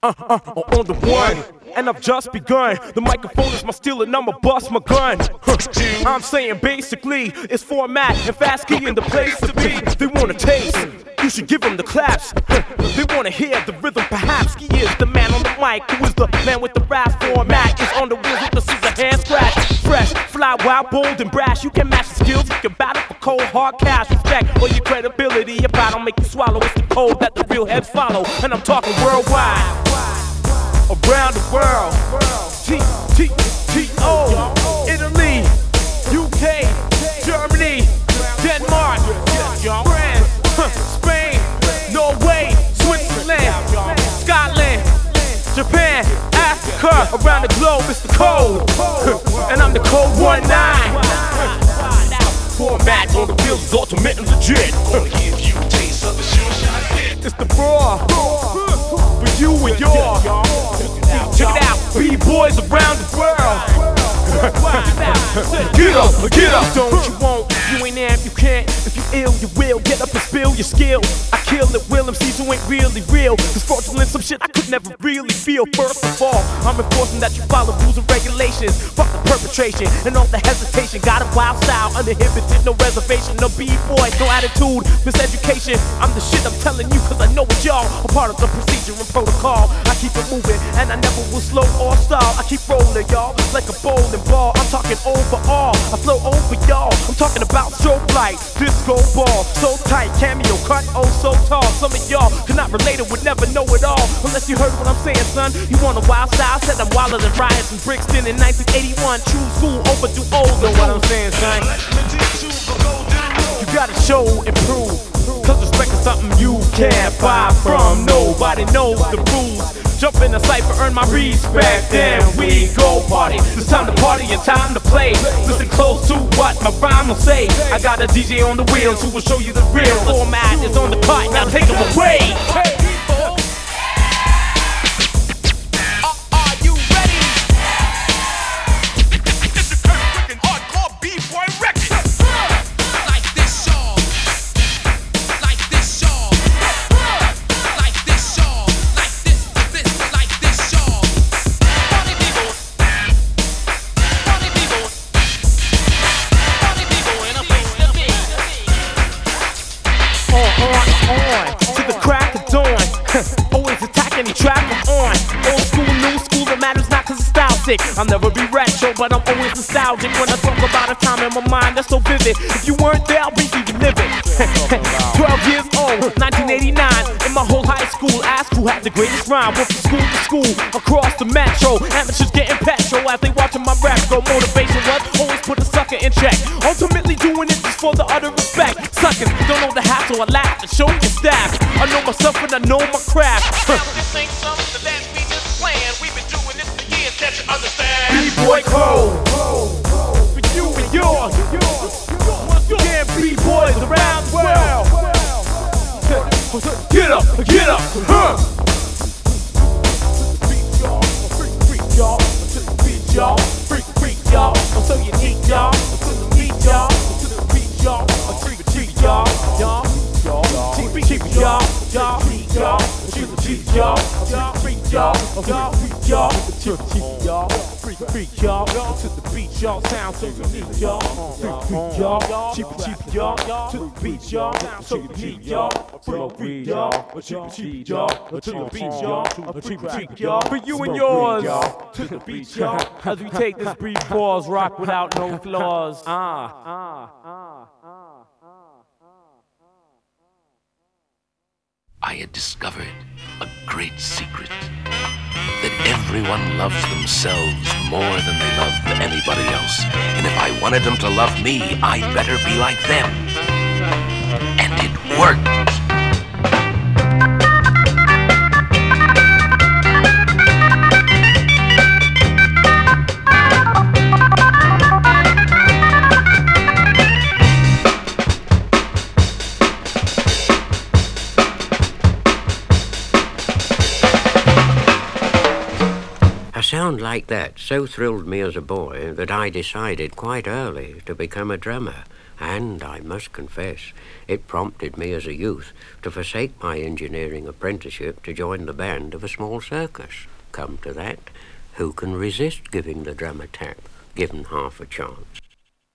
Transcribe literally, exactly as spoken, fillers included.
uh, uh, uh, on the one. And I've just begun. The microphone is my steel and I'ma bust my gun. Huh. I'm saying basically, it's format and fast key in the place to be. They wanna taste, you should give them the claps. Huh. They wanna hear the rhythm, perhaps. He is the man on the mic, who is the man with the rap format. Is on the wheels with the scissor hand scratch. Fresh, fly, wild, bold, and brash. You can match the skills, you can battle for cold, hard cash. Respect or your credibility, if I don't make you swallow, it's the code that the real heads follow. And I'm talking worldwide. Around the world, T, T, T, O, Italy, U K, Germany, Denmark, France, Spain, Norway, Switzerland, Scotland, Japan, Africa, around the globe it's the code, and I'm the code one nine. Format on the bills is ultimate and legit. Gonna give you a taste of the sure shot hit. It's the raw, for you and your. Check it out, B-boys around the world. Get up, get up. Don't you want, if you ain't there, if you can't. If you ill, you will, get up and spill your skill. I kill it, Will M Cs who ain't really real. Cause fraudulent some shit I could never really feel. First of all, I'm enforcing that you follow rules and regulations. Fuck the perpetration and all the hesitation. Got a wild style, uninhibited, no reservation. No B-boy, no attitude, miseducation. I'm the shit I'm telling you cause I know it, y'all. A part of the procedure and protocol. I keep it moving and I never will slow or stall. I keep rolling, y'all, like a bowling ball. I'm talking overall, I flow over y'all. I'm talking about strobe light, disco ball. So tight, cameo cut, oh so tall. Some of y'all cannot relate it, would never know it all. Unless you heard what I'm saying, son. You want a wild style? Said I'm wilder than riots in Brixton in nineteen eighty-one. True school, overdue old. Know what I'm saying, son? You gotta show and prove. Cause respect is something you can't buy from. Nobody knows the rules. Jump in the cypher, earn my respect, then we go party. It's time to party and time to play. Listen close to what my rhyme will say. I got a D J on the wheels who will show you the real. Format is on the cut, now take him away. Hey. Always attack any track I'm on. Old school, new school, it matters not cause it's style sick. I'll never be retro, but I'm always nostalgic when I talk about a time in my mind that's so vivid. If you weren't there, I'll briefly relive it. Twelve years old, nineteen eighty-nine. In my whole high school, ask who had the greatest rhyme. Went from school to school, across the metro. Amateurs getting petrol as they watching my rap go. Motivation was always put a sucker in check. Ultimately doing it just for the utter respect. Suckers don't know the hassle, I laugh and show your staff. I know myself and I know my craft. This ain't something that we just planned. We've been doing this for years, can't you understand? B-boy code for you and yours. Damn B-boys around the world. Get up, get up, huh? Freak y'all, freak, freak y'all, to the beat y'all, freak, freak y'all, so you need y'all, to the beat y'all, to the beat y'all, freak, freak y'all, y'all, y'all, cheap, cheap y'all, y'all, y'all, cheap, cheap y'all, y'all, freak y'all, y'all, freak y'all, cheap, cheap y'all, freak, freak y'all, to the beat y'all, sound so unique y'all, freak, freak y'all, cheap, cheap y'all, to the beat y'all, sound so unique y'all, freak, freak y'all, cheap, cheap y'all, to the beat y'all, freak, freak y'all, for you and yours, to the beat y'all, as we take this brief pause, rock without no flaws. Ah, ah, ah, ah. I had discovered a great secret, that everyone loves themselves more than they love anybody else. And if I wanted them to love me, I'd better be like them. And it worked. A sound like that so thrilled me as a boy that I decided quite early to become a drummer. And I must confess, it prompted me as a youth to forsake my engineering apprenticeship to join the band of a small circus. Come to that, who can resist giving the drum a tap, given half a chance?